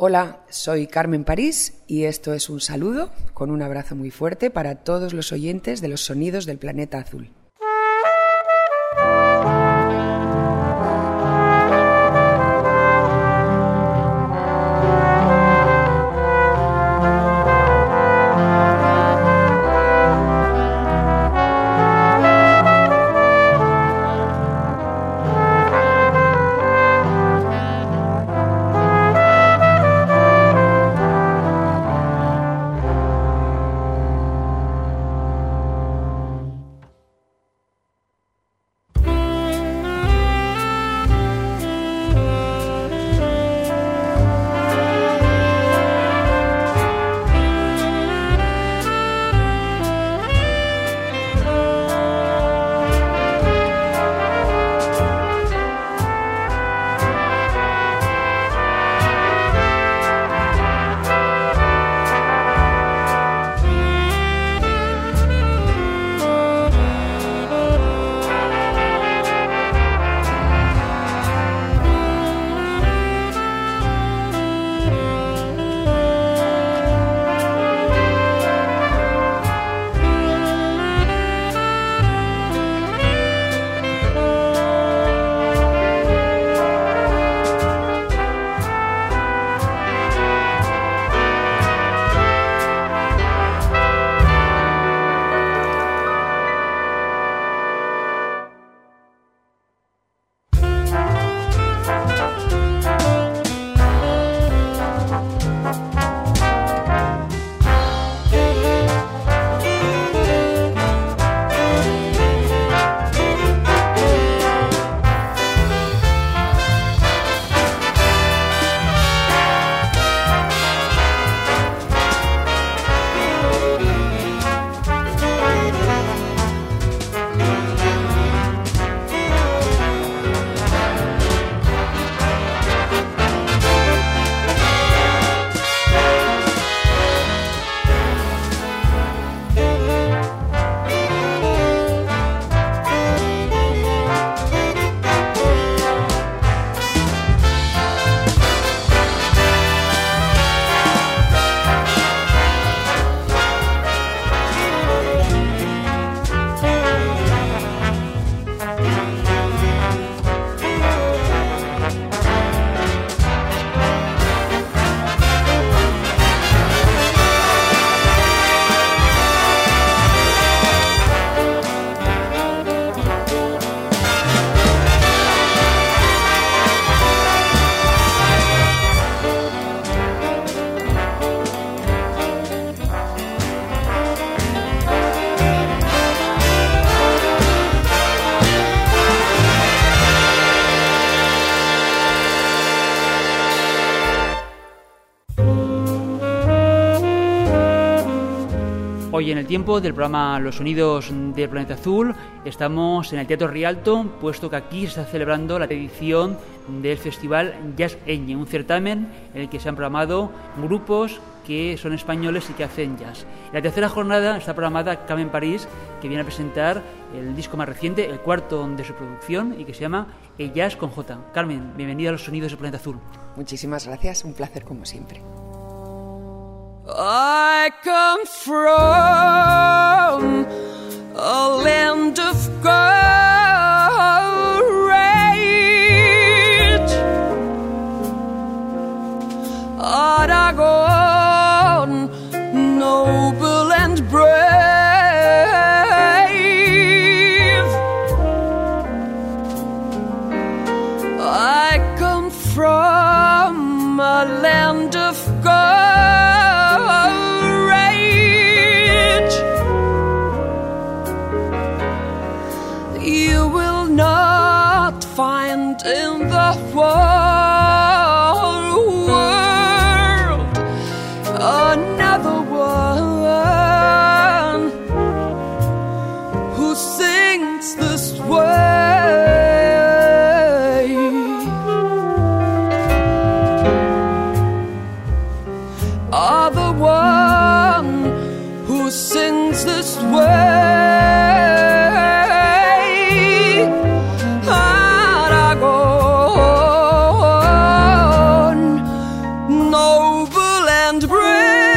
Hola, soy Carmen París y esto es un saludo con un abrazo muy fuerte para todos los oyentes de los sonidos del planeta azul. Hoy en el tiempo del programa Los Sonidos del Planeta Azul estamos en el Teatro Rialto, puesto que aquí se está celebrando la edición del Festival Jazz Eñe, un certamen en el que se han programado grupos que son españoles y que hacen jazz. En la tercera jornada está programada Carmen París, que viene a presentar el disco más reciente, el cuarto de su producción, y que se llama El Jazz con J. Carmen, bienvenida a Los Sonidos del Planeta Azul. Muchísimas gracias, un placer como siempre. I come from a land of courage, Aragon, noble and brave. I come from a land of courage. You will not find in the whole world another one noble and brave.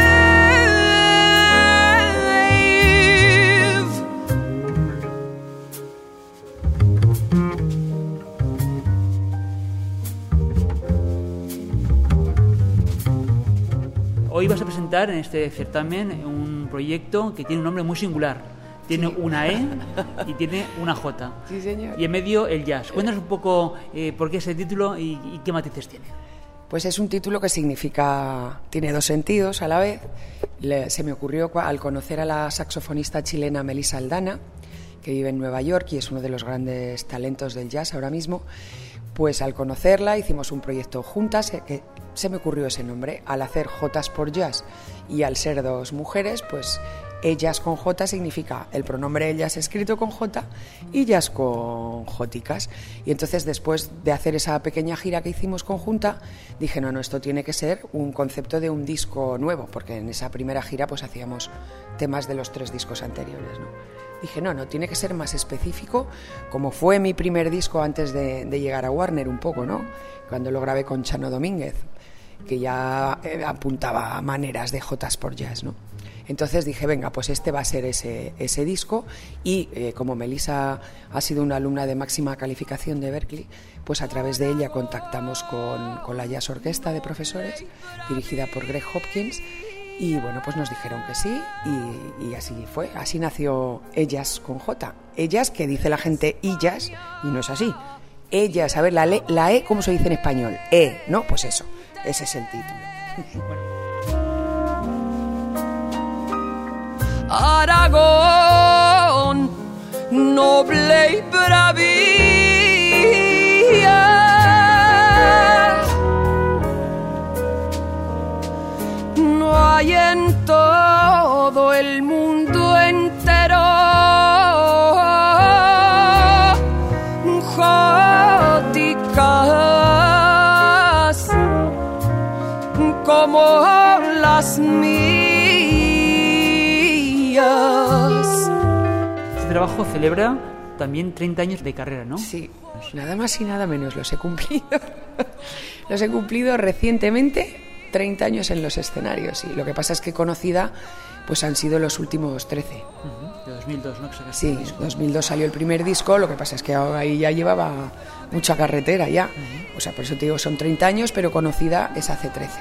Hoy vas a presentar en este certamen un proyecto que tiene un nombre muy singular. Tiene una E y tiene una J. Sí, señor. Y en medio el jazz. Cuéntanos un poco por qué ese título y qué matices tiene. Pues es un título que significa, tiene dos sentidos a la vez. Se me ocurrió al conocer a la saxofonista chilena Melissa Aldana, que vive en Nueva York y es uno de los grandes talentos del jazz ahora mismo. Pues al conocerla hicimos un proyecto juntas, que se me ocurrió ese nombre. Al hacer Jotas por Jazz y al ser dos mujeres, pues ellas con J significa el pronombre ellas escrito con J y jazz con Jóticas. Y entonces, después de hacer esa pequeña gira que hicimos conjunta, dije, no, esto tiene que ser un concepto de un disco nuevo, porque en esa primera gira pues hacíamos temas de los 3 discos anteriores, ¿no? Dije, no, tiene que ser más específico, como fue mi primer disco antes de llegar a Warner un poco, ¿no? Cuando lo grabé con Chano Domínguez, que ya apuntaba maneras de Jotas por Jazz, ¿no? Entonces dije, venga, pues este va a ser ese disco. Y como Melissa ha sido una alumna de máxima calificación de Berklee, pues a través de ella contactamos con la Jazz Orquesta de Profesores, dirigida por Greg Hopkins, y bueno, pues nos dijeron que sí, y así fue. Así nació Ellas con J. Ellas, que dice la gente illas, y no es así. Ellas, a ver, la E, ¿cómo se dice en español? E, ¿no? Pues eso, ese es el título. Aragón, noble y bravía, no hay en todo el mundo entero Jóticas como las mías. Este trabajo celebra también 30 años de carrera, ¿no? Sí, nada más y nada menos, los he cumplido. Los he cumplido recientemente, 30 años en los escenarios. Y lo que pasa es que conocida, pues han sido los últimos 13. De 2002, ¿no? Sí, 2002 salió el primer disco, lo que pasa es que ahí ya llevaba mucha carretera ya. O sea, por eso te digo, son 30 años, pero conocida es hace 13.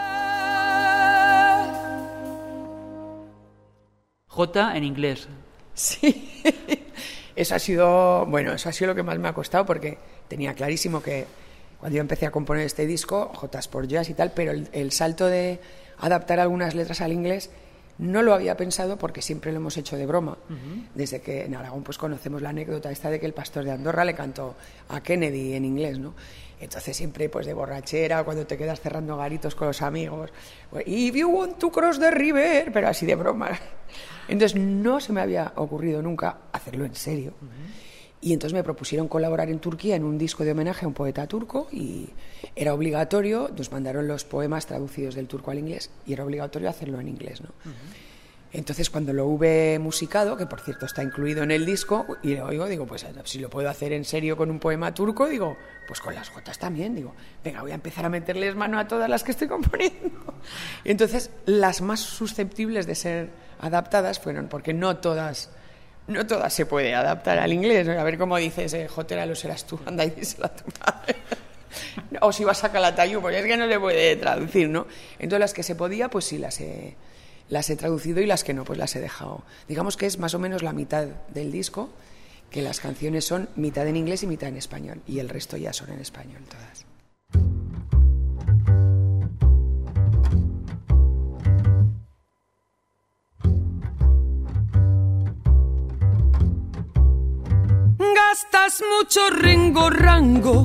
J en inglés. Sí, eso ha sido lo que más me ha costado, porque tenía clarísimo que cuando yo empecé a componer este disco, Jotas por Jazz y tal, pero el salto de adaptar algunas letras al inglés no lo había pensado, porque siempre lo hemos hecho de broma. Desde que en Aragón pues conocemos la anécdota esta de que el pastor de Andorra le cantó a Kennedy en inglés, ¿no? Entonces siempre pues de borrachera, cuando te quedas cerrando garitos con los amigos, if you want to cross the river, pero así de broma. Entonces no se me había ocurrido nunca hacerlo en serio. Y entonces me propusieron colaborar en Turquía en un disco de homenaje a un poeta turco, y era obligatorio, nos mandaron los poemas traducidos del turco al inglés y era obligatorio hacerlo en inglés, ¿no? Entonces cuando lo hube musicado, que por cierto está incluido en el disco, y lo oigo, digo, pues si lo puedo hacer en serio con un poema turco, digo, pues con las jotas también, digo, venga, voy a empezar a meterles mano a todas las que estoy componiendo. Y entonces las más susceptibles de ser adaptadas fueron, porque no todas se puede adaptar al inglés, ¿no? A ver cómo dices, jotera lo serás tú, anda y díselo a tu madre. O si vas a Calatayud, pues es que no se puede traducir, ¿no? Entonces las que se podía, pues sí las he traducido, y las que no, pues las he dejado. Digamos que es más o menos la mitad del disco, que las canciones son mitad en inglés y mitad en español, y el resto ya son en español todas. Gastas mucho ringo-rango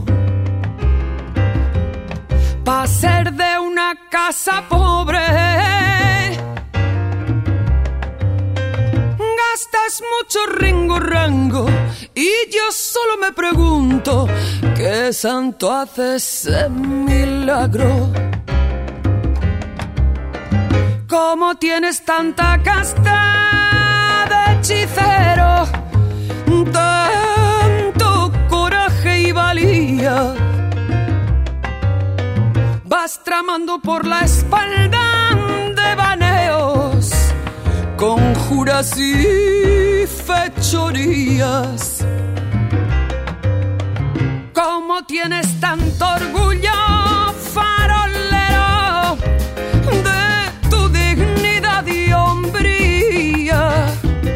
pa' ser de una casa pobre. Gastas mucho ringo-rango y yo solo me pregunto, ¿qué santo hace ese milagro? ¿Cómo tienes tanta casta de hechicero? Tanto coraje y valía. vas tramando por la espalda devaneos, conjuras y fechorías. ¿Cómo tienes tanto orgullo, farolero, de tu dignidad y hombría?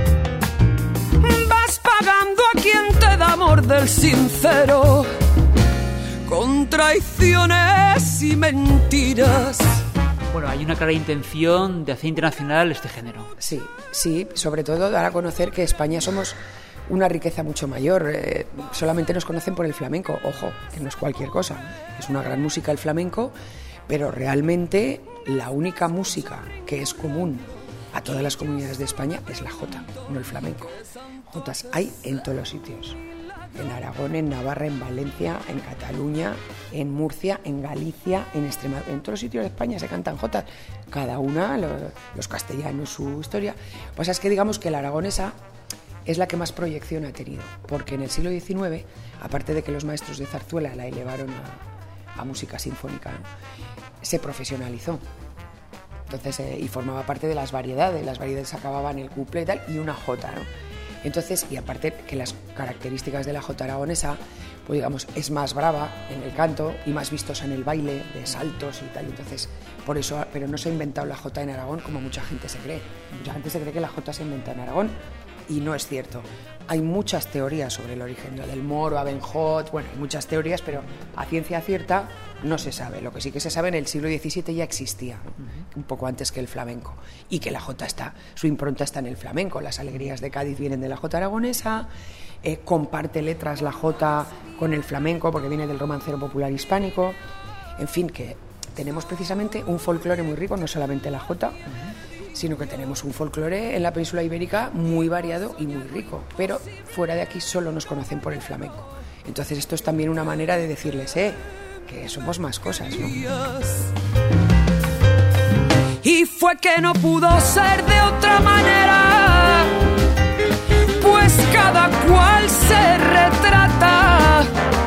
Vas pagando a quien te da amor del sincero, con traiciones y mentiras. Bueno, hay una clara intención de hacer internacional este género. Sí, sí, sobre todo dar a conocer que España somos una riqueza mucho mayor. Solamente nos conocen por el flamenco, ojo, que no es cualquier cosa. Es una gran música el flamenco, pero realmente la única música que es común a todas las comunidades de España es la jota, no el flamenco. Jotas hay en todos los sitios. En Aragón, en Navarra, en Valencia, en Cataluña, en Murcia, en Galicia, en Extremadura, en todos los sitios de España se cantan jotas, cada una, los castellanos, su historia. Lo que pasa es que digamos que la aragonesa es la que más proyección ha tenido, porque en el siglo XIX, aparte de que los maestros de zarzuela la elevaron a música sinfónica, ¿no?, se profesionalizó. Entonces, y formaba parte de las variedades acababan el couplé y tal, y una jota, ¿no? Entonces, y aparte que las características de la jota aragonesa, pues digamos, es más brava en el canto y más vistosa en el baile, de saltos y tal. Entonces, por eso, pero no se ha inventado la jota en Aragón como mucha gente se cree. Mucha gente se cree que la jota se inventa en Aragón y no es cierto. Hay muchas teorías sobre el origen del moro, Abenjot, bueno, hay muchas teorías, pero a ciencia cierta no se sabe. Lo que sí que se sabe, en el siglo XVII ya existía, ¿no?, un poco antes que el flamenco, y que la jota su impronta está en el flamenco. Las alegrías de Cádiz vienen de la jota aragonesa, comparte letras la jota con el flamenco porque viene del romancero popular hispánico. En fin, que tenemos precisamente un folclore muy rico, no solamente la jota, sino que tenemos un folclore en la península ibérica muy variado y muy rico, pero fuera de aquí solo nos conocen por el flamenco. Entonces esto es también una manera de decirles, que somos más cosas, ¿no? Y fue que no pudo ser de otra manera, pues cada cual se retrata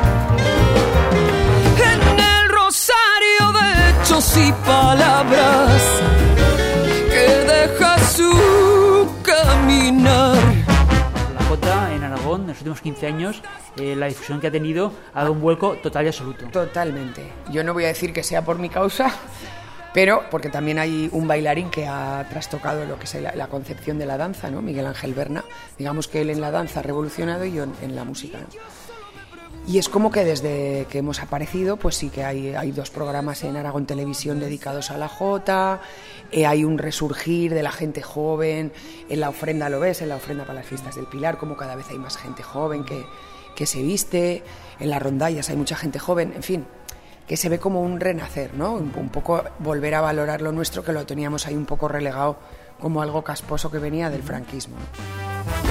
en el rosario de hechos y palabras que deja su caminar. La jota en Aragón, en los últimos 15 años, la difusión que ha tenido ha dado un vuelco total y absoluto. Totalmente. Yo no voy a decir que sea por mi causa, pero porque también hay un bailarín que ha trastocado lo que es la concepción de la danza, ¿no?, Miguel Ángel Berna. Digamos que él en la danza ha revolucionado y yo en la música, ¿no? Y es como que desde que hemos aparecido, pues sí que hay 2 programas en Aragón Televisión dedicados a la jota, hay un resurgir de la gente joven, en la ofrenda lo ves, en la ofrenda para las fiestas del Pilar, como cada vez hay más gente joven que se viste, en las rondallas hay mucha gente joven, en fin, que se ve como un renacer, ¿no? Un poco volver a valorar lo nuestro, que lo teníamos ahí un poco relegado como algo casposo que venía del franquismo, ¿no?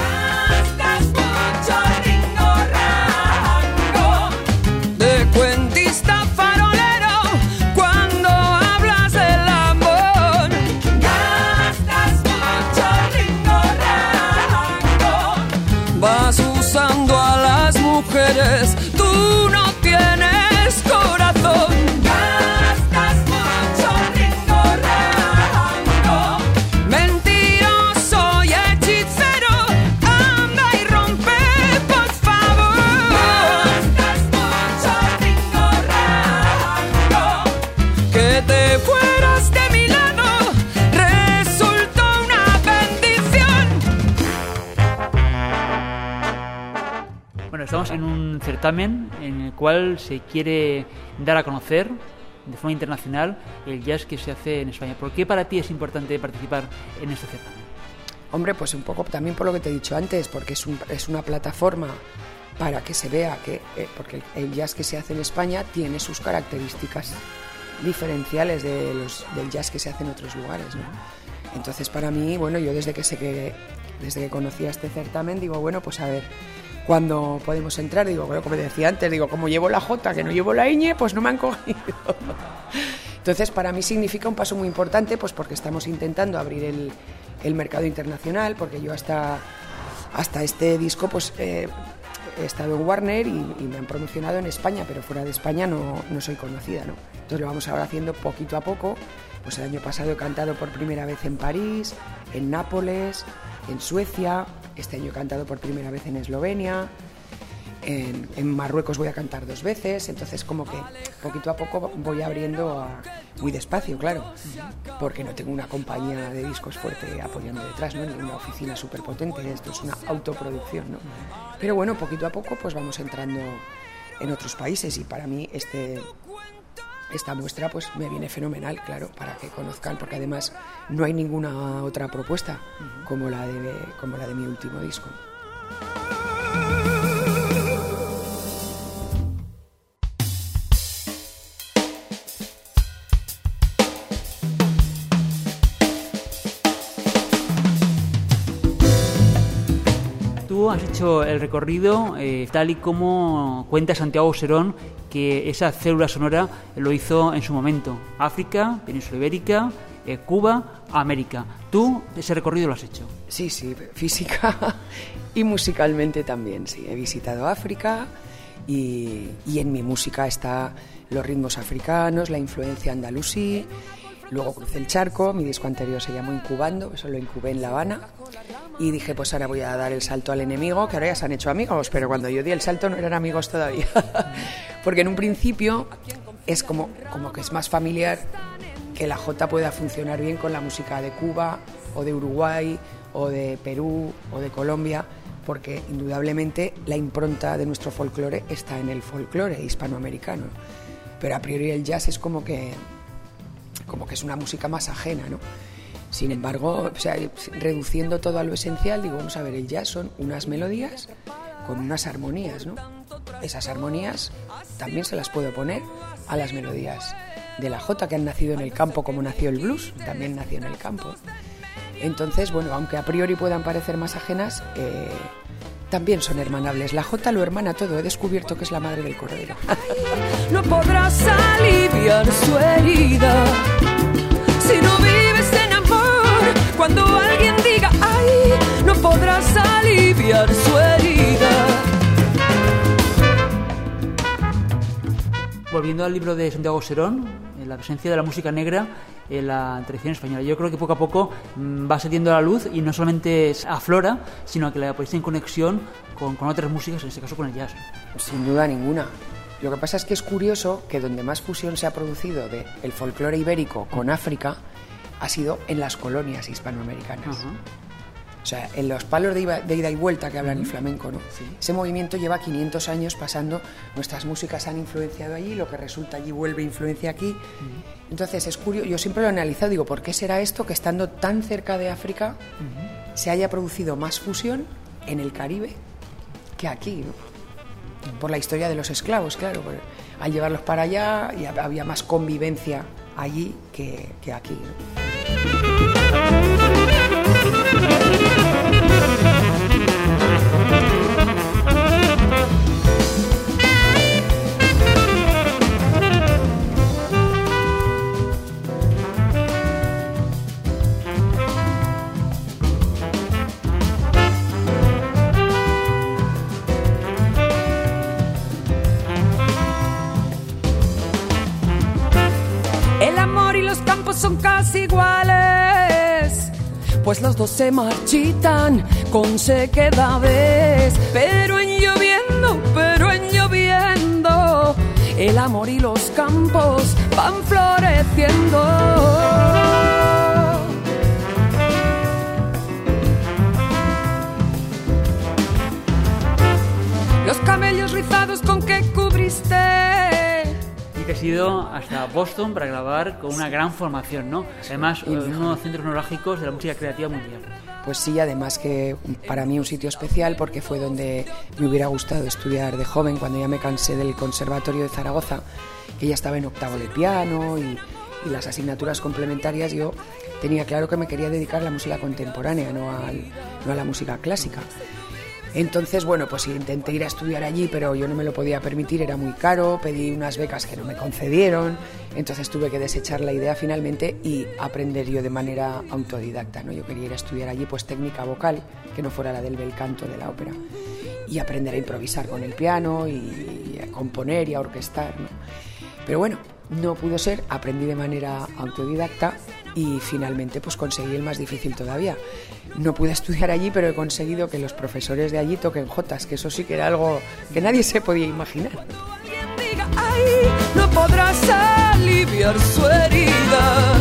De cuentista farolero, cuando hablas del amor, gastas mucho ringo rango. Vas usando a las mujeres, tú no tienes corazón. Gastas mucho ringo rango. Mentiroso y hechicero, anda y rompe, por favor. Gastas mucho ringo rango. Que te fueras de mi lado resultó una bendición. Bueno, estamos en un certamen en el cual se quiere dar a conocer de forma internacional el jazz que se hace en España. ¿Por qué para ti es importante participar en este certamen? Hombre, pues un poco también por lo que te he dicho antes, porque es una plataforma para que se vea que porque el jazz que se hace en España tiene sus características diferenciales del jazz que se hace en otros lugares, ¿no? Entonces, para mí, bueno, yo desde que conocí a este certamen, digo, bueno, pues a ver, ¿cuándo podemos entrar? Digo, bueno, como decía antes, digo, como llevo la jota, que no llevo la ñ, pues no me han cogido. Entonces, para mí significa un paso muy importante, pues porque estamos intentando abrir el mercado internacional, porque yo hasta este disco, pues he estado en Warner y me han promocionado en España, pero fuera de España no soy conocida, ¿no? Entonces lo vamos ahora haciendo poquito a poco. Pues el año pasado he cantado por primera vez en París, en Nápoles, en Suecia. Este año he cantado por primera vez en Eslovenia. En Marruecos voy a cantar 2 veces, entonces como que poquito a poco voy abriendo muy despacio, claro, porque no tengo una compañía de discos fuerte apoyando detrás, ¿no? Ni una oficina súper potente, esto es una autoproducción, ¿no? Pero bueno, poquito a poco pues vamos entrando en otros países y para mí esta muestra pues me viene fenomenal, claro, para que conozcan, porque además no hay ninguna otra propuesta como la de mi último disco. Tú has hecho el recorrido tal y como cuenta Santiago Serón, que esa célula sonora lo hizo en su momento. África, Península Ibérica, Cuba, América. ¿Tú ese recorrido lo has hecho? Sí, física y musicalmente también, sí. He visitado África y en mi música está los ritmos africanos, la influencia andalusí. Luego crucé el charco, mi disco anterior se llamó Incubando, eso lo incubé en La Habana. Y dije, pues ahora voy a dar el salto al enemigo, que ahora ya se han hecho amigos, pero cuando yo di el salto no eran amigos todavía. Porque en un principio es como que es más familiar que la jota pueda funcionar bien con la música de Cuba, o de Uruguay, o de Perú, o de Colombia, porque indudablemente la impronta de nuestro folclore está en el folclore hispanoamericano. Pero a priori el jazz es como que es una música más ajena, ¿no? Sin embargo, o sea, reduciendo todo a lo esencial, digo, vamos a ver, el jazz son unas melodías con unas armonías, ¿no? Esas armonías también se las puedo poner a las melodías de la jota, que han nacido en el campo como nació el blues, también nació en el campo. Entonces, bueno, aunque a priori puedan parecer más ajenas, también son hermanables. La jota lo hermana todo, he descubierto que es la madre del cordero. No podrás aliviar su herida si no vives en amor. Cuando alguien diga ay, no podrás aliviar su herida. Volviendo al libro de Santiago Serón, la presencia de la música negra en la tradición española. Yo creo que poco a poco va saliendo a la luz y no solamente aflora, sino que la ponéis en conexión con otras músicas, en este caso con el jazz. Sin duda ninguna. Lo que pasa es que es curioso que donde más fusión se ha producido del folclore ibérico con África ha sido en las colonias hispanoamericanas. Uh-huh. O sea, en los palos de ida y vuelta que hablan el flamenco, ¿no? Sí. Ese movimiento lleva 500 años pasando, nuestras músicas han influenciado allí, lo que resulta allí vuelve influencia aquí. Uh-huh. Entonces es curioso, yo siempre lo he analizado, digo, ¿por qué será esto que estando tan cerca de África se haya producido más fusión en el Caribe que aquí, ¿no? Por la historia de los esclavos, claro, al llevarlos para allá había más convivencia allí que aquí, ¿no? El amor y los campos son casi iguales, pues los dos se marchitan con sequedades. Pero en lloviendo, el amor y los campos van floreciendo. Los cabellos rizados con que cubriste. Y que has ido hasta Boston para grabar con una gran formación, ¿no? Además, uno de los centros neurálgicos de la música creativa mundial. Pues sí, además que para mí un sitio especial porque fue donde me hubiera gustado estudiar de joven, cuando ya me cansé del Conservatorio de Zaragoza, que ya estaba en octavo de piano y las asignaturas complementarias. Yo tenía claro que me quería dedicar a la música contemporánea, no a la música clásica. Entonces, bueno, pues intenté ir a estudiar allí, pero yo no me lo podía permitir, era muy caro, pedí unas becas que no me concedieron, entonces tuve que desechar la idea finalmente y aprender yo de manera autodidacta, ¿no? Yo quería ir a estudiar allí pues técnica vocal, que no fuera la del bel canto de la ópera. y aprender a improvisar con el piano y a componer y a orquestar, ¿no? Pero bueno, no pudo ser, aprendí de manera autodidacta y finalmente pues conseguí el más difícil todavía. No pude estudiar allí, pero he conseguido que los profesores de allí toquen jotas, que eso sí que era algo que nadie se podía imaginar. Ay, no podrás aliviar su herida.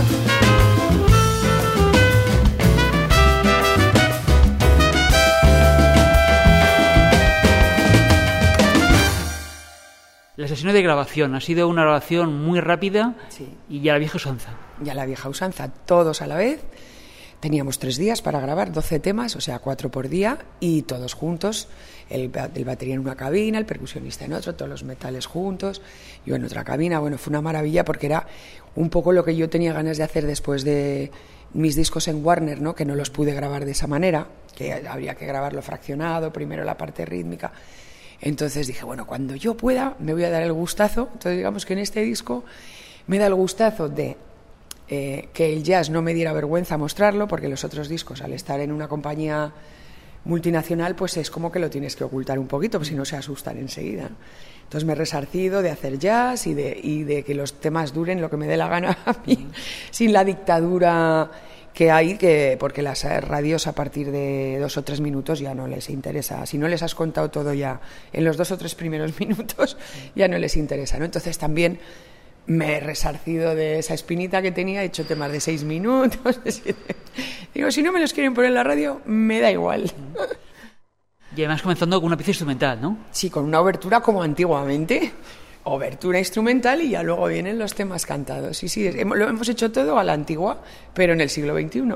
La sesión de grabación ha sido una grabación muy rápida, sí, y ya la vieja usanza. Ya la vieja usanza, todos a la vez. Teníamos 3 días para grabar 12 temas, o sea, 4 por día, y todos juntos. El batería en una cabina, el percusionista en otro, todos los metales juntos, yo en otra cabina. Bueno, fue una maravilla porque era un poco lo que yo tenía ganas de hacer después de mis discos en Warner, ¿no? Que no los pude grabar de esa manera, que habría que grabarlo fraccionado, primero la parte rítmica. Entonces dije, bueno, cuando yo pueda me voy a dar el gustazo. Entonces digamos que en este disco me da el gustazo de que el jazz no me diera vergüenza mostrarlo, porque los otros discos, al estar en una compañía multinacional, pues es como que lo tienes que ocultar un poquito, pues si no se asustan enseguida. Entonces me he resarcido de hacer jazz y de que los temas duren lo que me dé la gana a mí, sin la dictadura que hay, porque las radios a partir de 2 o 3 minutos ya no les interesa. Si no les has contado todo ya en los 2 o 3 primeros minutos, ya no les interesa, ¿no? Entonces también me he resarcido de esa espinita que tenía, he hecho temas de 6 minutos, de 7. Digo, si no me los quieren poner en la radio, me da igual. Y además comenzando con una pieza instrumental, ¿no? Sí, con una obertura como antiguamente. Obertura instrumental y ya luego vienen los temas cantados. Sí, sí, lo hemos hecho todo a la antigua, pero en el siglo XXI. Yo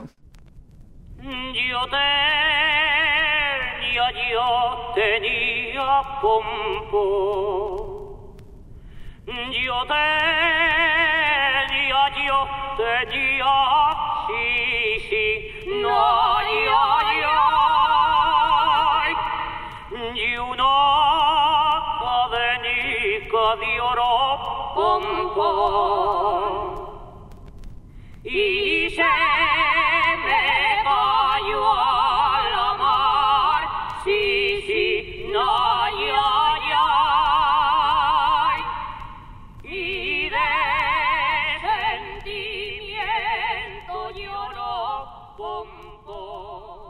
tenía pompo. Yo tenía, sí, no, y una cadenica de oro pompón, y se me cayó a la mar, sí, no, y de sentimiento lloró pompón.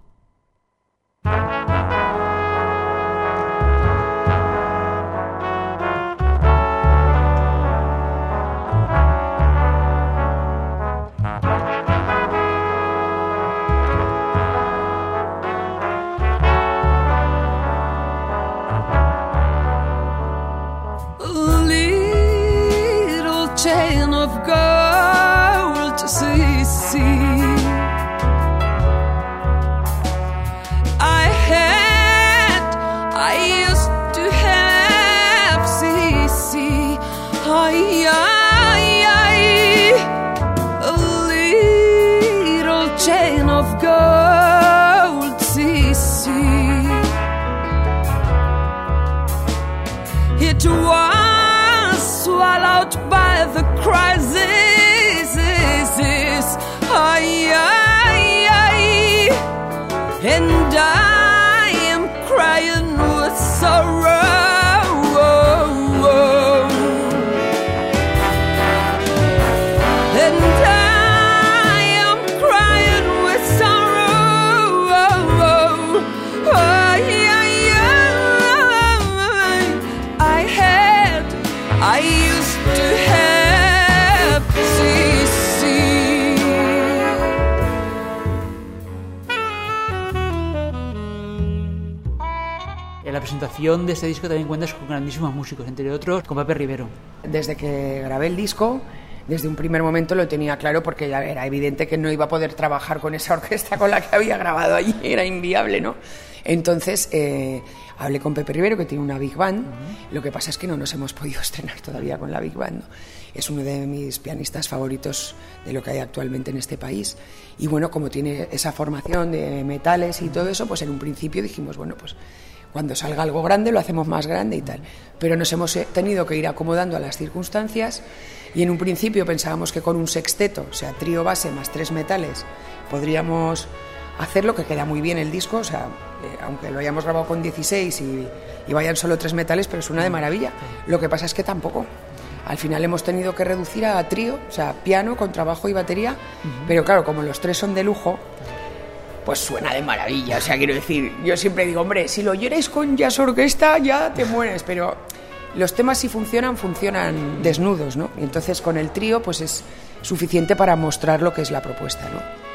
Chain of gold to see. I used to have CC. A little chain of gold, CC. It was swallowed by the crisis. And I am crying with sorrow. And I am crying with sorrow. I used to have CC. En la presentación de este disco también cuentas con grandísimos músicos, entre otros con Pepe Rivero. Desde que grabé el disco, desde un primer momento lo tenía claro, porque ya era evidente que no iba a poder trabajar con esa orquesta con la que había grabado allí, era inviable, ¿no? Entonces hablé con Pepe Rivero, que tiene una Big Band. Lo que pasa es que no nos hemos podido estrenar todavía con la Big Band, ¿no? Es uno de mis pianistas favoritos de lo que hay actualmente en este país. Y bueno, como tiene esa formación de metales y todo eso, pues en un principio dijimos, bueno, pues cuando salga algo grande lo hacemos más grande y tal. Pero nos hemos tenido que ir acomodando a las circunstancias, y en un principio pensábamos que con un sexteto, o sea, trío base más 3 metales, podríamos hacerlo, que queda muy bien el disco, o sea, aunque lo hayamos grabado con 16 y vayan solo 3 metales, pero suena de maravilla. Lo que pasa es que tampoco. Al final hemos tenido que reducir a trío, o sea, piano, contrabajo y batería, pero claro, como los 3 son de lujo, pues suena de maravilla. O sea, quiero decir, yo siempre digo, hombre, si lo oyerais con jazz orquesta ya te mueres, pero los temas si funcionan desnudos, ¿no? Y entonces con el trío pues es suficiente para mostrar lo que es la propuesta, ¿no?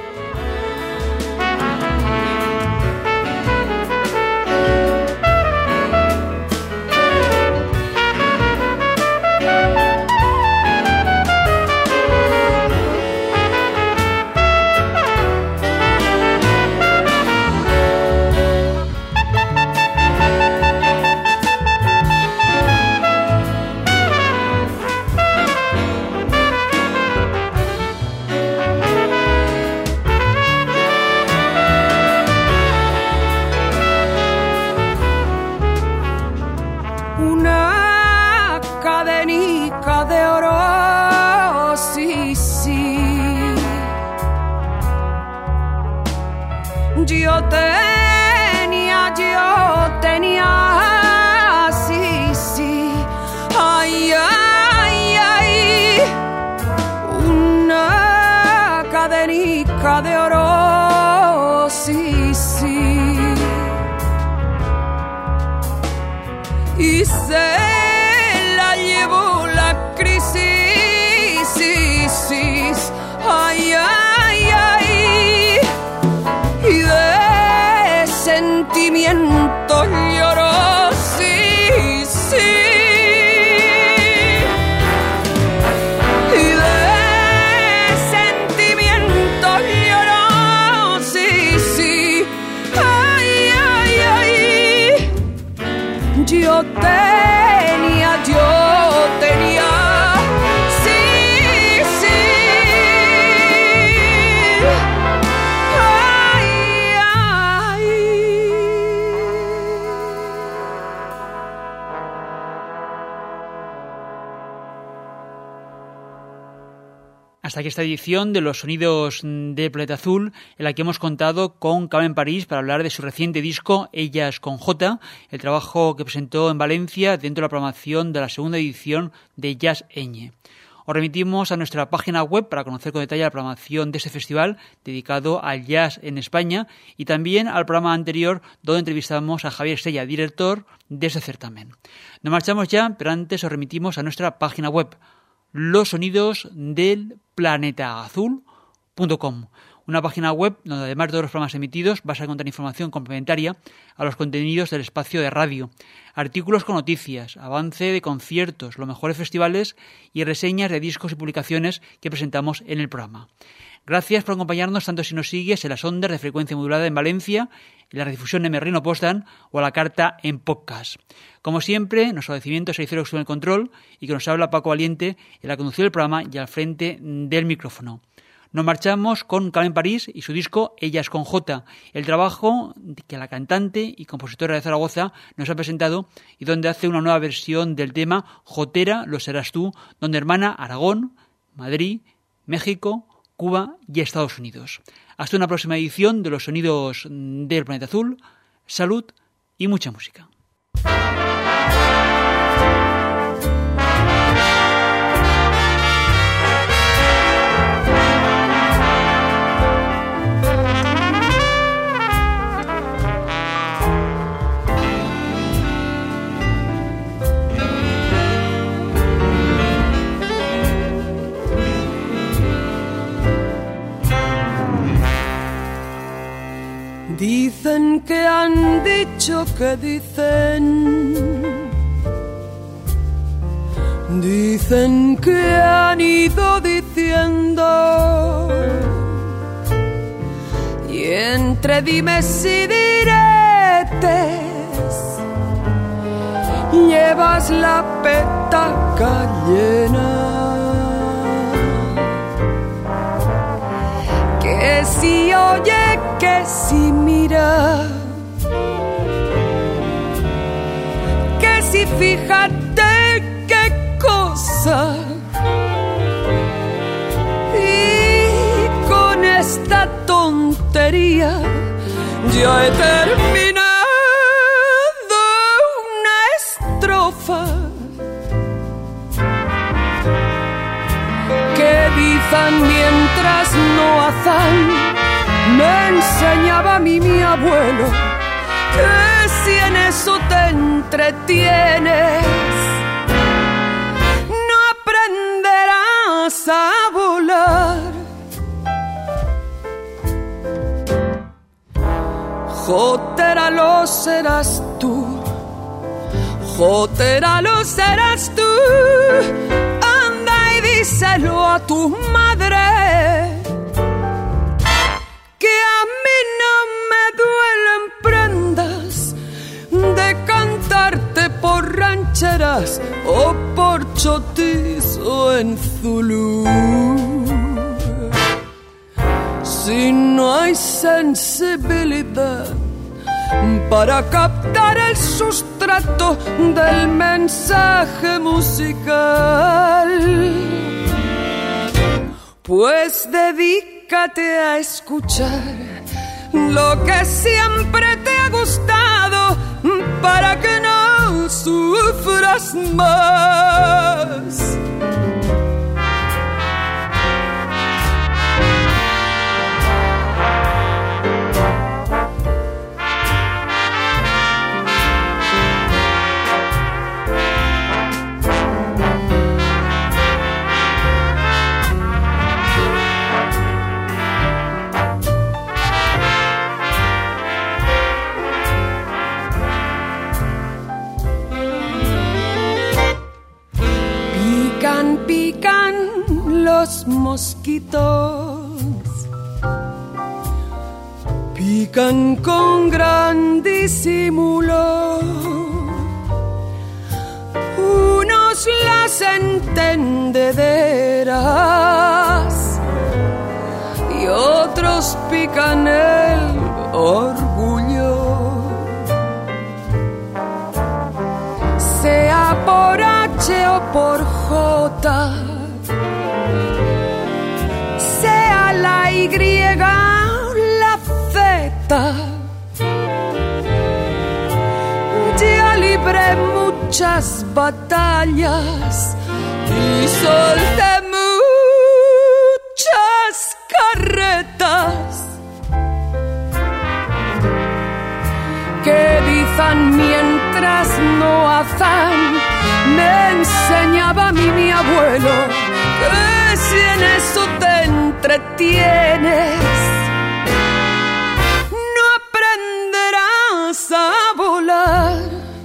De oro, sí, sí, y se la llevó la crisis, sí, sí, ay, ay, ay, y de sentimiento lloró, sí, sí. Yo tenía, sí, sí, ay, ay. Hasta aquí esta edición de Los Sonidos de Planeta Azul, en la que hemos contado con Carmen París para hablar de su reciente disco Ellas con J, el trabajo que presentó en Valencia dentro de la programación de la segunda edición de Jazz Eñe. Os remitimos a nuestra página web para conocer con detalle la programación de este festival dedicado al jazz en España y también al programa anterior donde entrevistamos a Javier Estella, director de ese certamen. Nos marchamos ya, pero antes os remitimos a nuestra página web losonidosdelplanetaazul.com, una página web donde además de todos los programas emitidos vas a encontrar información complementaria a los contenidos del espacio de radio, artículos con noticias, avance de conciertos, los mejores festivales y reseñas de discos y publicaciones que presentamos en el programa. Gracias por acompañarnos tanto si nos sigues en las ondas de frecuencia modulada en Valencia, en la redifusión en Merlino Postan o a la carta en podcast. Como siempre, nuestro agradecimiento es a Icero que estuvo en el control y que nos habla Paco Valiente en la conducción del programa y al frente del micrófono. Nos marchamos con Carmen París y su disco Ellas con J, el trabajo que la cantante y compositora de Zaragoza nos ha presentado y donde hace una nueva versión del tema Jotera, lo serás tú, donde hermana Aragón, Madrid, México, Cuba y Estados Unidos. Hasta una próxima edición de Los Sonidos del Planeta Azul. Salud y mucha música. Dicen que han dicho que dicen que han ido diciendo, y entre dimes y diretes llevas la petaca llena. Que si oye, que si mira, que si fíjate qué cosa. Y con esta tontería ya he terminado. afán. Me enseñaba a mí mi abuelo que si en eso te entretienes, no aprenderás a volar. Jotera lo serás tú, jotera lo serás tú. Anda y díselo a tu madre, que a mí no me duelen prendas de cantarte por rancheras o por chotizo en Zulú. Si no hay sensibilidad para captar el sustrato del mensaje musical, pues dedícate a escuchar lo que siempre te ha gustado, para que no sufras más. Pican los mosquitos, pican con gran disimulo. Unos las entendederas y otros pican el orgullo. Sea por H o por J, sea la Y o la Z, ya libré muchas batallas y solté muchas carretas que dizan mientras no hacen. Me enseñaba a mí mi abuelo que si en eso te entretienes, no aprenderás a volar.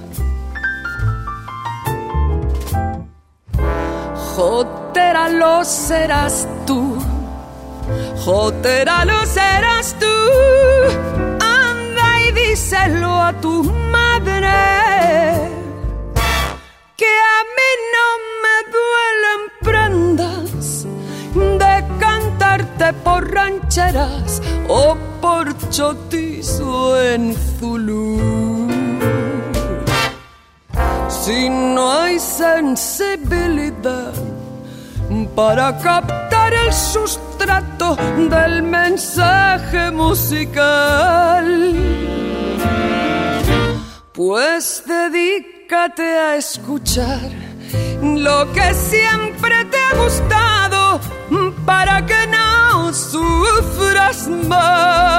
Jotera lo serás tú, jotera lo serás tú. Anda y díselo a tu madre, que a mí no me duelen prendas de cantarte por rancheras o por chotizo en Zulú. Si no hay sensibilidad para captar el sustrato del mensaje musical, pues dedícate a escuchar lo que siempre te ha gustado, para que no sufras más.